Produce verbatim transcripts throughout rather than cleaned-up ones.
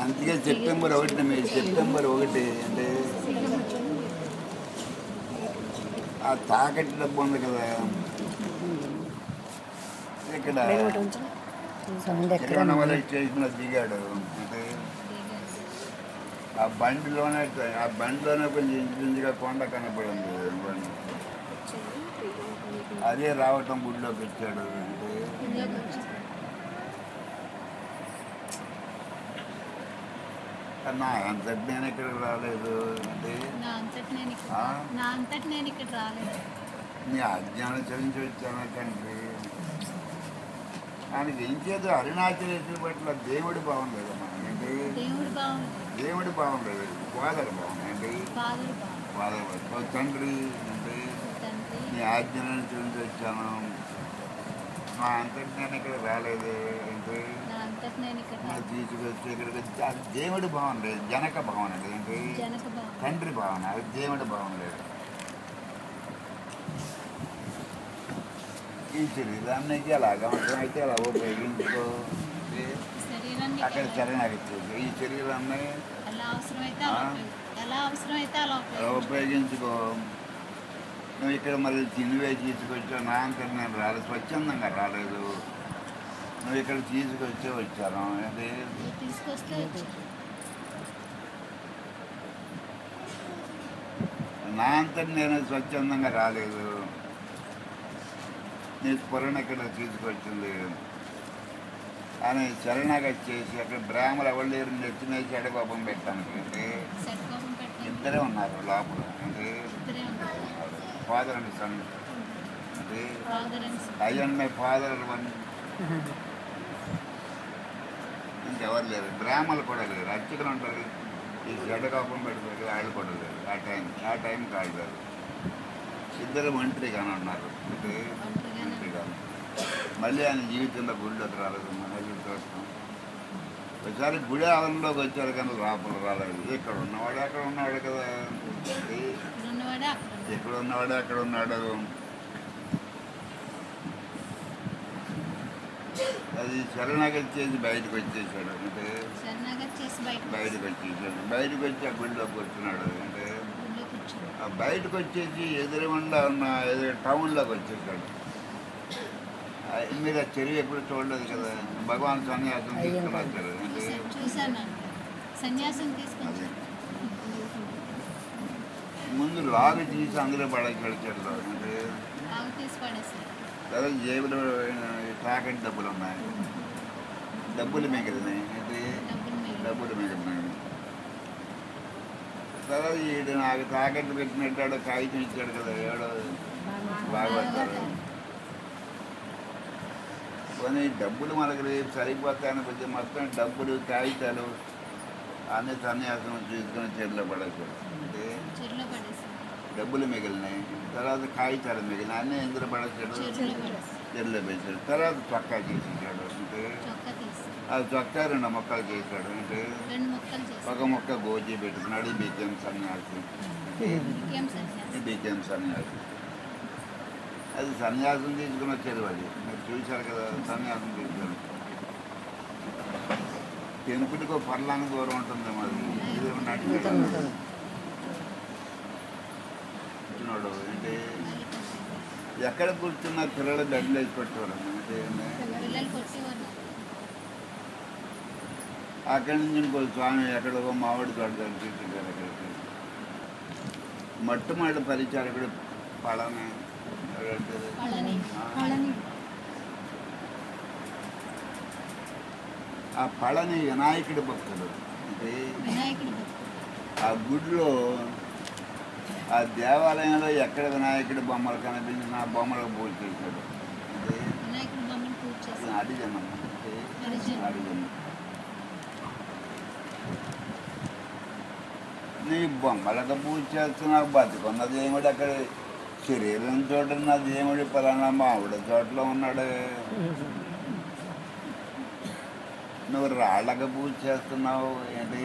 అందుకే సెప్టెంబర్ ఒకటి మీ సెప్టెంబర్ ఒకటి అంటే ఆ తాకట్టు డబ్బు ఉంది కదా ఇక్కడ తిరువణమల స్టేషన్లో దిగాడు అంటే ఆ బండిలోనే ఆ బండిలోనే కొంచెం ఇంచుమించుగా కొండ కనపడింది బండి అదే రావటం గుడిలోకి వచ్చాడు అంటే నా అంతటి నేను ఇక్కడికి రాలేదు అంటే నీ అజ్ఞానం చదించి వచ్చాను తండ్రి ఆయనకి ఏం చేదు అరుణాచలేశ్వరి పట్ల దేవుడి బాగుండదు అంటే దేవుడి బాగుండదు ఫాదర్ బాగుంది ఫాదర్ తండ్రి అంటే నీ ఆజ్ఞలను చదించి వచ్చాను మా అంతటి నేను ఇక్కడ రాలేదు అంటే తీసుకొచ్చి ఇక్కడికి అది దేవుడి భావన లేదు జనక భావన లేదు అంటే తండ్రి భావన అది దేవుడి భావన లేదు ఈ శరీరానికి అలాగ అవసరం అయితే అలా ఉపయోగించుకో అక్కడ చరణాలు ఇచ్చేది ఈ శరీరాన్ని అలా ఉపయోగించుకో నువ్వు ఇక్కడ మళ్ళీ తినివే తీసుకొచ్చావు నా అంతా నేను రాలేదు స్వచ్ఛందంగా రాలేదు నువ్వు ఇక్కడ తీసుకొచ్చే వచ్చాను అంటే నా అంతటి నేను స్వచ్ఛందంగా రాలేదు నీ స్ఫురణ ఇక్కడ తీసుకొచ్చింది అని శరణాగతి చేసి అక్కడ బ్రాహ్మలు ఎవరు లేరు నెత్తినేసి ఎడకోపం పెట్టాను అంటే ఇద్దరే ఉన్నారు లోపల అంటే ఫాదర్ అండ్ సన్ అంటే అయ్యన్ మై ఫాదర్ వన్ ఇంకెవరు లేరు బ్రాహ్మలు కూడా లేరు అర్చకులు ఉంటారు ఈ జడకోపం పెడతారు వాళ్ళు కూడా లేరు ఆ టైం ఆ టైం కాదు ఇద్దరు ఒంటరిగానే ఉన్నారు అంటే ఒంటరిగా మళ్ళీ ఆయన జీవితంలో గుడిలోకి రాలేదు మళ్ళీ చూస్తాం ఒకసారి గుడి ఆవరణలోకి వచ్చారు కానీ లోపల రాలేదు ఇక్కడ ఉన్నవాడు అక్కడ ఉన్నాడు కదా ఎక్కడ ఉన్నవాడు అక్కడ ఉన్నాడు అది శరణాగతి చేసి బయటకు వచ్చేసాడు అంటే బయటకు వచ్చేసాడు బయటకు వచ్చి ఆ గుడిలోకి వచ్చినాడు అంటే ఆ బయటకు వచ్చేసి ఎదురుగుండా ఉన్న ఎదురు టౌన్లోకి వచ్చేసాడు మీరు ఆ చెరువు ఎప్పుడు చూడలేదు కదా భగవాన్ సన్యాసం తీసుకుని వచ్చారు అంటే ముందు లాగు తీసి అందులో పడేసాడు చెరువులో అంటే తర్వాత జేబులో తాకటి డబ్బులు ఉన్నాయి డబ్బులు మిగిలినాయి అంటే డబ్బులు మిగిలినాయి తర్వాత ఈడు నాకు తాకట్టు పెట్టినట్టాడు కాగితం ఇచ్చాడు కదా ఏడో బాగుపడతారు కొన్ని డబ్బులు మనకు రేపు సరిపోతాయని కొంచెం మొత్తం డబ్బులు కాగితాలు అన్ని సన్యాసం తీసుకొని చెరువులో పడేసాడు అంటే డబ్బులు మిగిలినాయి తర్వాత కాగితాలు మిగిలినాయి అన్నీ ఎందులో పడేసాడు చెరువులో వేసాడు తర్వాత చొక్కా చేసేసాడు అంటే ఆ చొక్కా రెండు మొక్కలు చేశాడు అంటే ఒక మొక్క గోజీ పెట్టుకున్నాడు బియ్యం సన్యాసి బియ్యం సన్యాసి అది సన్యాసం తీసుకుని వచ్చారు అది మీరు చూశారు కదా సన్యాసం తీసుకొని టెంపుల్కి ఒక పర్లాంగ దూరం ఉంటుంది మరి ఇది నడిచినాడు అంటే ఎక్కడ కూర్చున్న పిల్లలు బెడ్లు వేసి పెట్టేవారు అంటే అక్కడి నుంచి ఇంకో స్వామి ఎక్కడో మామిడి తోట తీసుకుంటారు అక్కడికి మొట్టమొదటి పరిచారకుడు పళని ఆ పళని వినాయకుడి భక్తుడు అంటే ఆ గుడిలో ఆ దేవాలయంలో ఎక్కడ వినాయకుడి బొమ్మలు కనిపించిన ఆ బొమ్మలకు పూజ చేశాడు అంటే అడిజనం అడిజనం నీ బొమ్మలకు పూజ చేస్తున్నా బతుకున్న దేవుడు అక్కడ శరీరం చోటున్న దేవుడి పలానా మావిడ చోట్ల ఉన్నాడు నువ్వు రాళ్ళకు పూజ చేస్తున్నావు ఏంటి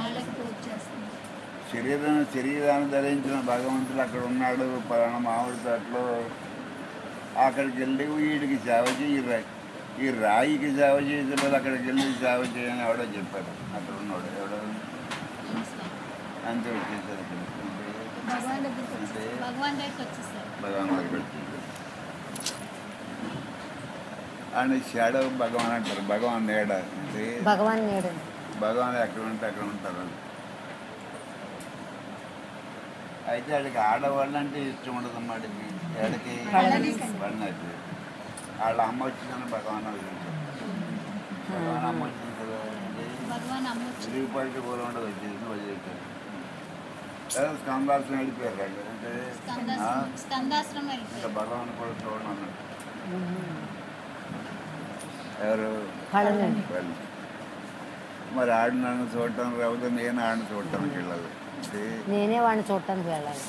శరీరం శరీరాన్ని ధరించిన భగవంతుడు అక్కడ ఉన్నాడు పలానా మామిడి తోటలో అక్కడికి వెళ్ళి వీడికి సేవ చేయి ఈ రాయికి సేవ చేసేవాళ్ళు అక్కడికి వెళ్ళి సేవ చేయని ఎవడో చెప్పారు. అక్కడ ఉన్నాడు ఎవడో అంతే వచ్చేసారు. భగవాన్ దగ్గరికి వచ్చేసారు. భగవాన్ దగ్గరికి వచ్చేసారు. ఆయన షాడో భగవాన్ అంటారు. భగవాన్ నీడ అంటే భగవాన్ నీడ. భగవాన్ ఎక్కడ ఉంటే అక్కడ ఉంటారు. అయితే వాడికి ఆడవాళ్ళు అంటే ఇష్టం ఉండదు అన్నమాట. వాడికి పడినట్టు వాళ్ళ అమ్మ వచ్చిందని భగవాన్ భగవాన్ అమ్మ వచ్చింది కదా, తిరుగుపడికి పూర్వం ఉండదు వచ్చేసి వదిలేసారు. స్కందాశ్రమం వెళ్ళిపోయారు వాళ్ళు. అంటే ఇంకా భగవాన్ కూడా చూడండి అన్నట్టు. ఎవరు మరి ఆడు నన్ను చూడటానికి రావద్దు, నేను ఆడిని చూడటానికి వెళ్ళాలి. నేనే వాడిని చూడటానికి వెళ్ళాలి.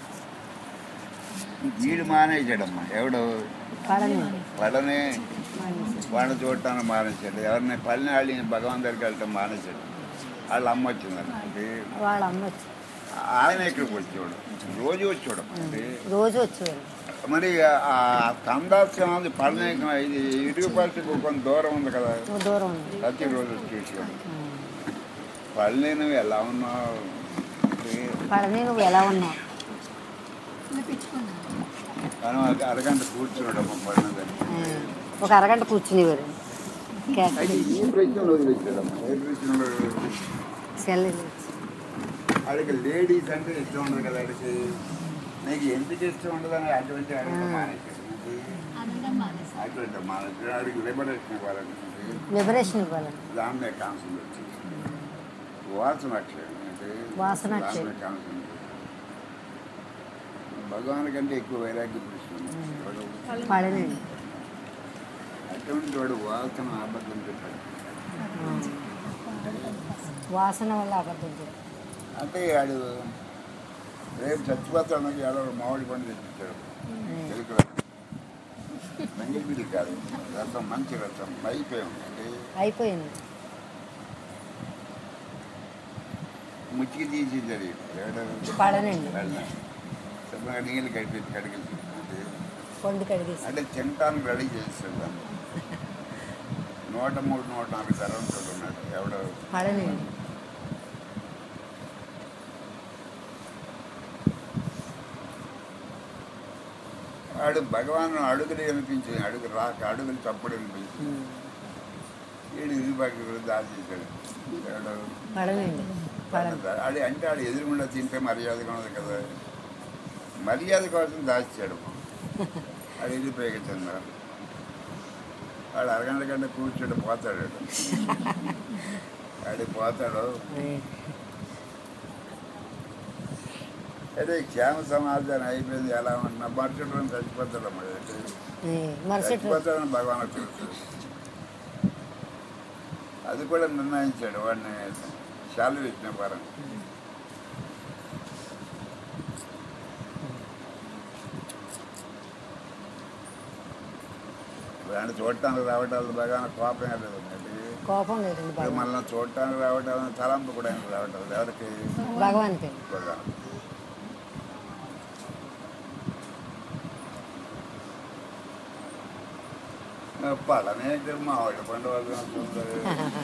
వీడు మానేసాడమ్మా. ఎవడు పళ్ళని వాడిని చూడటానికి మానేశాడు. ఎవరిని పళ్ళని వాళ్ళని భగవాన్ దగ్గరికి వెళ్ళటం మానేశాడు. వాళ్ళ అమ్మ వచ్చిందండి. వాళ్ళ అమ్మ వచ్చి ఆయన ఇక్కడికి వచ్చేవాడు, రోజు వచ్చేవాడు. రోజు వచ్చేవాడు. మరి ఆ కందాశ్రమం పళ్ళని ఇది ఇరుగుపరిచి కొంత దూరం ఉంది కదా, దూరం ఉంది. ప్రతిరోజు వచ్చేసాడు. పళ్ళని నువ్వు ఎలా ఉన్నావు, పళ్ళని నువ్వు ఎలా ఉన్నావు మనం అరగంట కూర్చున్నాడు అమ్మ పళ్ళని దగ్గర. ఒక అరగంట కూర్చునేవారు. అడిగి లేడీస్ అంటే ఇష్టం ఉండదు కదా, అడిగి నీకు ఎందుకు ఇష్టం ఉండదు అని అటువంటి అడగడం మానేసాడు. అటువంటి మానేసాడు. అడిగి లిబరేషన్ ఇవ్వాలని, లిబరేషన్ ఇవ్వాలని దాన్నే కాన్సన్ వచ్చింది. వాసన అక్షయం వాసన కాన్సన్. భగవాన్ కంటే ఎక్కువ వైరాగ్యం పురుషుడు అటువంటి వాడు వాసన అబద్ధం చెప్పాడు. వాసన వల్ల అబద్ధం చెప్పాడు. అంటే వాడు రేపు చచ్చిపోతాడు. ఎవడో మామిడి పండు తెచ్చిచ్చాడు. తెలుగు మంగిపిడి కాదు, రసం మంచి రసం అయిపోయాం. అయిపోయింది. ముచ్చికి తీసేది పడనండి. శుభ్రంగా నీళ్ళు కడిపి కడిగి పండు కడిగేసి అంటే తింటానికి రెడీ చేస్తాడు. నూట మూడు నూట నాలుగు తరంతో ఉన్నాడు ఎవడో పడనండి. వాడు భగవాన్ అడుగులు అనిపించింది. అడుగు రాక అడుగులు తప్పుడు అనిపించింది. వీడు ఇరుబాకి దాచేసాడు. ఎవడో ఆడి అంటే ఆడు ఎదురుగుండా తింటే మర్యాదగా ఉన్నది కదా, మర్యాద కోసం దాచాడు. ఆడు ఎదిరిపోయాక చెందాడు. వాడు అరగంట గంట కూర్చోడు పోతాడు. ఆడి పోతాడు. అదే క్షేమ సమాధానం అయిపోయింది. ఎలా ఉన్నా మరుసటి రోజు చచ్చిపోతాడు. చచ్చిపోతాడని భగవాన్ తెలుసు. అది కూడా నిర్ణయించాడు. వాడిని శాలు ఇచ్చిన పరం. వాడిని చూడటానికి రావటాలు భగవాన్ కోపం లేదు. కోపం లేదు. మళ్ళీ చూడటానికి రావటాలు తలంపు కూడా రావటాలు ఎవరికి? భగవాన్కి. భగవాన్ పళ్ళనే మామిడి పండు వాసన వస్తుంది.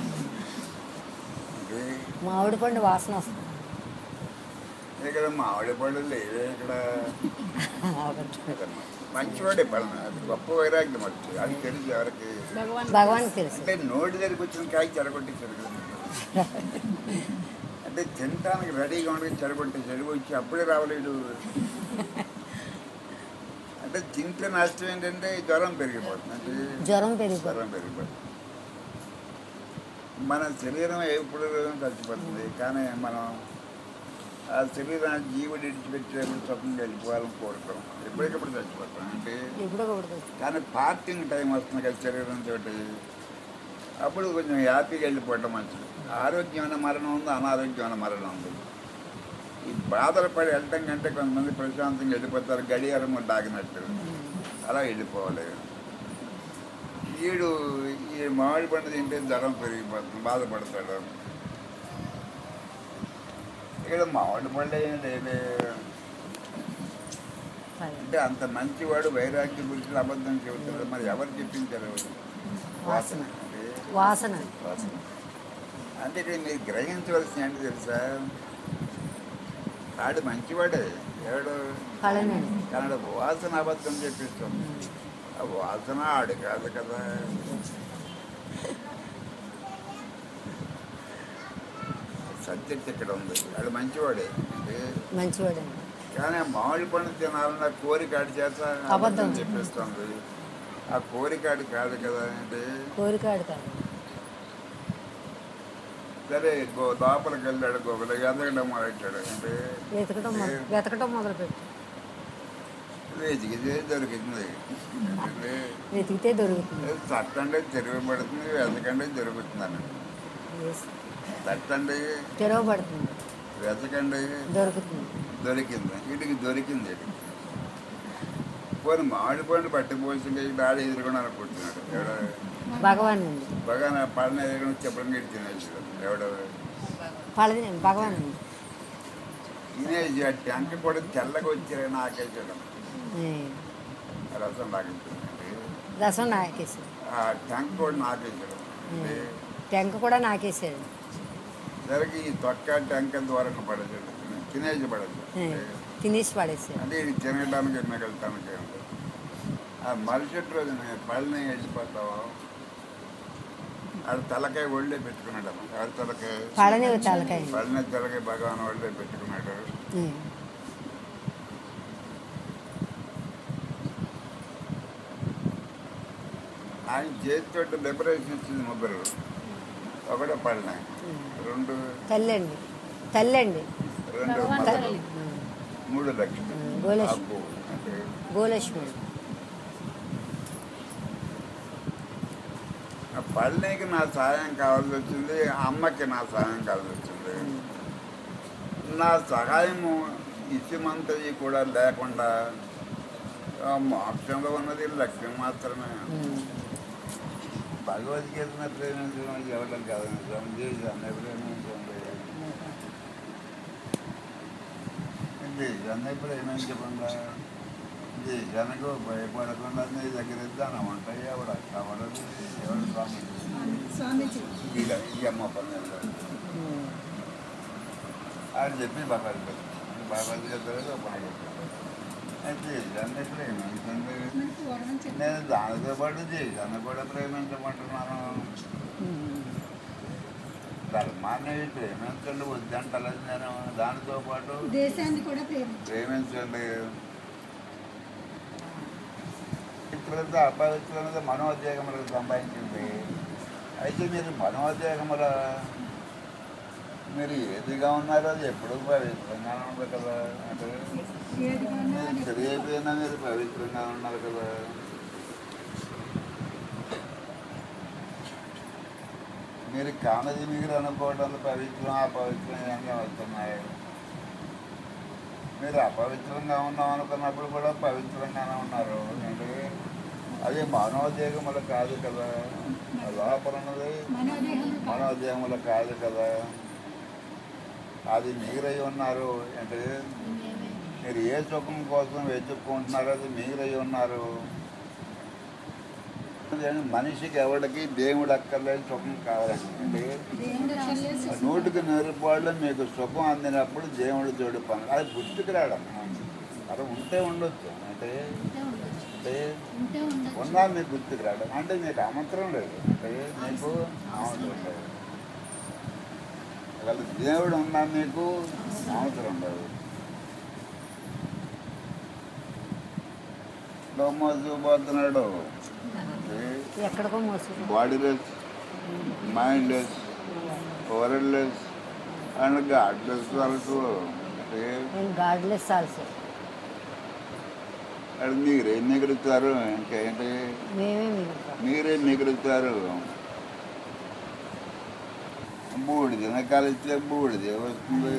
మామిడి పండు వాసన వస్తుంది. ఇక్కడ మామిడి పండు లేవే. ఇక్కడ మంచివాడే పళ్ళ. అది గొప్ప వైరాగ్యం వచ్చి అది తెలుసు ఎవరికి? భగవాన్కి తెలుసు. అంటే నోటి దగ్గరికి వచ్చిన కాయ చెడగొట్టేసాడు కదా. అంటే తినటానికి రెడీగా ఉండగా చెడగొట్టేసాడు. వచ్చి అప్పుడే రావలేడు. అంటే తింటే నష్టం ఏంటంటే జ్వరం పెరిగిపోతుంది. అంటే జ్వరం పెరిగి జ్వరం పెరిగిపోతుంది. మన శరీరం ఎప్పుడు చచ్చిపోతుంది. కానీ మనం ఆ శరీరాన్ని జీవుడు ఇడిచిపెట్టేప్పుడు స్వప్నంగా వెళ్ళిపోవాలని కోరుతాం. ఎప్పటికప్పుడు చచ్చిపోతాం. అంటే కానీ పార్కింగ్ టైం వస్తుంది కదా శరీరం తోటి. అప్పుడు కొంచెం హ్యాపీగా వెళ్ళిపోవటం మంచిది. ఆరోగ్యమైన మరణం ఉంది, అనారోగ్యమైన మరణం ఉంది. ఈ బాధలు పడి వెళ్ళటం కంటే కొంతమంది ప్రశాంతంగా వెళ్ళిపోతారు. గడియారం దాగినట్టు అలా వెళ్ళిపోవాలి. వీడు ఈ మామిడి పండు తింటే జ్వరం పెరిగిపోతుంది, బాధపడతాడు. ఇక్కడ మామిడి పండు ఏం లేదు. అంటే అంత మంచివాడు వైరాగ్య గురించి అబద్ధం చెబుతాడు. మరి ఎవరు చెప్పించారు? వాసన వాసన. అంటే వాసన. వాసన అంటే ఇక్కడ మీరు గ్రహించవలసిన ఏంటి తెలుసా, ఆడు మంచివాడే ఎవడు పళనండి. కానీ వాసన అబద్ధం చెప్పిస్తాం. ఆ వాసన ఆడు కాదు కదా. సబ్జెక్ట్ ఇక్కడ ఉంది, ఆడు మంచివాడే అంటే మంచివాడండి. కానీ ఆ మామిడి పండు తినాలన్న కోరిక ఆడి చేత అబద్ధం. అబద్ధం చెప్పిస్తుంది. ఆ కోరిక ఆడి కాదు కదా అంటే కోరికాడు కాదు. సరే గో లోపలికి వెళ్ళాడు, గోగులు ఎదగడం మొదలెట్టాడు అంటే వెతకటం మొదలు వెతకటం మొదలుపెట్టి వెతికితే దొరికింది. అంటే వెతికితే దొరుకుతుంది. తట్టండి తిరగబడుతుంది, వెతకండి దొరుకుతుందని. Yes. తట్టండి తెరవబడుతుంది, వెతకండి దొరుకుతుంది. దొరికింది. వీటికి దొరికింది. వీటికి పోనీ మామిడి పండు పట్టిపోసి డాడీ ఎదురుకొని అనుకుంటున్నాడు ఎవడ భగవాన్ అండి. బాగా నా పడిన ఎదురుకొని చెప్పడం ఇటు తినేసాడు ఎవడ పళది భగవాన్ అండి. తినేసి ఆ ట్యాంక్ కూడా తెల్లగా వచ్చారు నాకేసాడు. ఏ, రసం నాకించింది. రసం నాకేసాడు. ఆ ట్యాంక్ కూడా నాకేసాడు. అంటే టెంక కూడా నాకేసాడు. సరికి ఈ తొక్క ట్యాంక్ దూరంగా పడేసాడు, తినేసి పడేసాడు. ఏ, తినేసి పడేసాడు. అంటే ఇది తినడానికి మిగలుతానికి ఆ మరుసటి రోజు నేను పళ్ళని వెళ్ళిపోతావు. ఆడు తలకాయ ఒళ్ళే పెట్టుకున్నాడు. ఆడు తలకాయ పళని తలకాయ. పళ్ళని తలకాయ భగవాన్ ఒళ్ళే పెట్టుకున్నాడు. ఏ, ఆయన చేతితో లిబరేషన్ ఇచ్చింది ముగ్గురు. ఒకటే పళ్ళని, రెండు తల్లండి. తల్లండి. రెండు త- మొదలు, మూడు లక్షలు. గోలక్ష్మి. అబ్బో అంటే గోలక్ష్మి. ఆ పళ్ళనికి నా సాయం కావాల్సి వచ్చింది, అమ్మకి నా సాయం కావాల్సి వచ్చింది. నా సహాయము ఇసుమంతది కూడా లేకుండా ఆ మోక్షంలో ఉన్నది లక్ష్యం మాత్రమే. భగవద్గీతను ప్రేమించడం ఎవరం కాదు, దేశాన్ని ప్రేమించండి. దేశాన్ని ప్రేమించకుండా దేశానికి భయపడకుండా నీ దగ్గర ధనం ఉంటాయి. ఎవడ కావడదు ఎవరు స్వామి ఇలా ఈ అమ్మ పని అని చెప్పి భగవద్గీత భగవద్గీతలో పని అయితే దేశాన్ని ప్రేమించండి. నేను దానితో పాటు దేశాన్ని కూడా ప్రేమించమంటున్నాను. ధర్మాన్ని ప్రేమించండి వద్దంటలేదు నేను. దానితో పాటు దేశాన్ని కూడా ప్రేమించండి. పవిత్రత అపవిత్రత మనోద్వేగములకు సంబంధించింది. అయితే మీరు మనోద్వేగముల మీరు ఏదిగా ఉన్నారో అది ఎప్పుడు పవిత్రంగానే ఉంది కదా. అంటే మీరు తెలియపోయినా మీరు పవిత్రంగా ఉన్నారు కదా. మీరు కానది మీరు అనుకోవడం పవిత్రం అపవిత్రంగా వస్తున్నాయి. మీరు అపవిత్రంగా ఉన్నాం అనుకున్నప్పుడు కూడా పవిత్రంగానే ఉన్నారు. అంటే అది మనోదేహములు కాదు కదా. లోపల ఉన్నది మనోదేహములు కాదు కదా. అది మీరై ఉన్నారు. అంటే మీరు ఏ సుఖం కోసం వెతుక్కుంటున్నారో అది మీరై ఉన్నారు. మనిషికి ఎవరికి దేవుడు అక్కర్లేదు, సుఖం కావాలండి. అంటే నూటికి నూరు రూపాయలు మీకు సుఖం అందినప్పుడు దేవుడు తోడు పని అది గుర్తుకు రావడం. అది ఉంటే ఉండొచ్చు. అంటే అంటే ఉన్నా మీకు గుర్తుకు రావడం అంటే మీకు ఆమంత్రం లేదు. అంటే మీకు ఆమంత్రం లేదు. వాళ్ళ దేవుడు ఉన్నా మీకు ఆమంత్రం లేదు. లోమోజుపోతున్నాడు. ఎక్కడికో మోసం. Bodyless, mindless, worldless and godless వరకు గాడ్లెస్ ఆల్సో. అది మీరేం మిగులుతారు? ఇంకేంటి మేమే మిగులుతాం. మీరేం మిగులుతారు? బూడిదన కాలిస్తే బూడిదే వస్తుంది.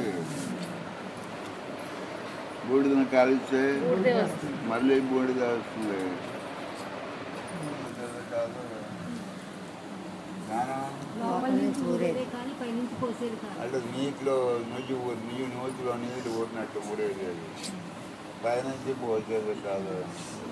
బూడిదన కాలిస్తే మళ్ళీ బూడిద వస్తుంది. కాదు అంటే నీటిలో నువ్వు నీవు నూతిలో నీళ్ళు ఊరినట్టు ఊరేది. పైనుంచి పోసేది కాదు.